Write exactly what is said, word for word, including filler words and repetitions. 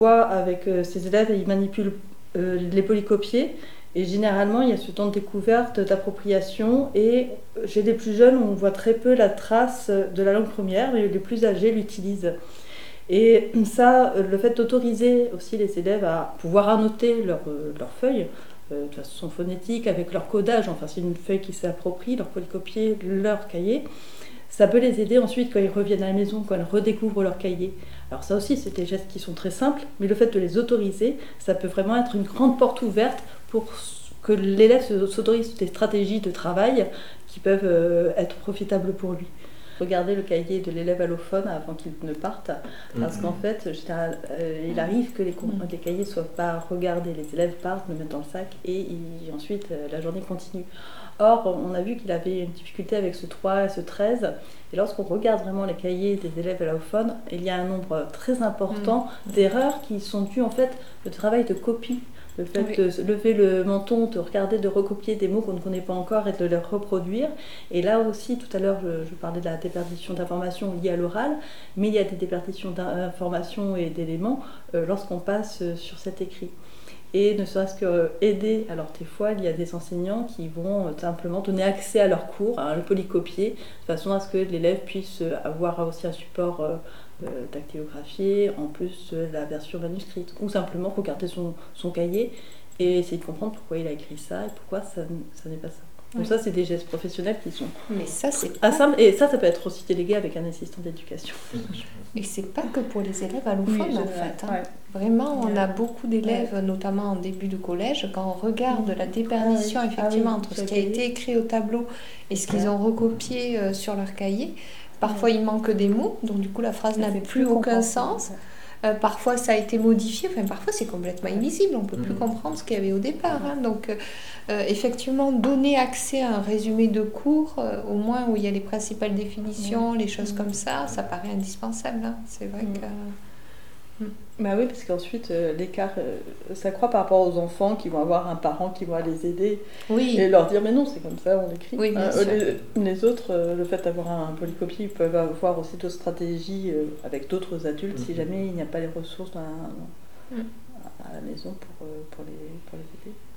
Avec euh, ses élèves, ils manipulent euh, les polycopiés et généralement il y a ce temps de découverte, d'appropriation et chez les plus jeunes on voit très peu la trace de la langue première, mais les plus âgés l'utilisent. Et ça, le fait d'autoriser aussi les élèves à pouvoir annoter leurs leur feuilles euh, de façon phonétique avec leur codage, enfin c'est une feuille qui s'approprie, leur polycopier, leur cahier. Ça peut les aider ensuite quand ils reviennent à la maison, quand ils redécouvrent leur cahier. Alors ça aussi, c'est des gestes qui sont très simples, mais le fait de les autoriser, ça peut vraiment être une grande porte ouverte pour que l'élève s'autorise des stratégies de travail qui peuvent euh, être profitables pour lui. Regardez le cahier de l'élève allophone avant qu'il ne parte, parce qu'en fait, général, euh, il arrive que les, les cahiers ne soient pas regardés. Les élèves partent, le mettent dans le sac et il, ensuite euh, la journée continue. Or, on a vu qu'il avait une difficulté avec ce trois et ce treize. Et lorsqu'on regarde vraiment les cahiers des élèves allophones, il y a un nombre très important mmh. d'erreurs qui sont dues en fait au travail de copie. Le fait oui. de lever le menton, de regarder, de recopier des mots qu'on ne connaît pas encore et de les reproduire. Et là aussi, tout à l'heure, je, je parlais de la déperdition d'informations liée à l'oral, mais il y a des déperditions d'informations et d'éléments euh, lorsqu'on passe sur cet écrit. Et ne serait-ce qu'aider, alors des fois il y a des enseignants qui vont simplement donner accès à leur cours, à le polycopier, de façon à ce que l'élève puisse avoir aussi un support euh, dactylographié, en plus de la version manuscrite, ou simplement regarder son, son cahier et essayer de comprendre pourquoi il a écrit ça et pourquoi ça, ça n'est pas ça. Donc oui. ça, c'est des gestes professionnels qui sont Mais ça, c'est pas... simples. Et ça, ça peut être aussi délégué avec un assistant d'éducation. Et c'est pas que pour les élèves allophones, oui, en fait. Hein. Ouais. Vraiment, on ouais. a beaucoup d'élèves, ouais. notamment en début de collège, quand on regarde mmh. la déperdition, ah, oui. effectivement, ah, oui. entre ce qui a été écrit au tableau et ce qu'ils ont recopié euh, sur leur cahier. Parfois, ouais. il manque des mots, donc du coup, la phrase n'avait plus aucun sens. Euh, parfois ça a été modifié, enfin parfois c'est complètement illisible, on ne peut plus comprendre ce qu'il y avait au départ. Hein. Donc euh, effectivement, donner accès à un résumé de cours, euh, au moins où il y a les principales définitions, les choses comme ça, ça paraît indispensable. Hein. C'est vrai que... Bah oui, parce qu'ensuite, euh, l'écart euh, s'accroît par rapport aux enfants qui vont avoir un parent qui va les aider oui. et leur dire mais non, c'est comme ça, on écrit. Oui, bien euh, sûr. Les, les autres, euh, le fait d'avoir un polycopie, ils peuvent avoir aussi d'autres stratégies euh, avec d'autres adultes mmh. si jamais il n'y a pas les ressources dans, mmh. à la maison pour, euh, pour, les, pour les aider.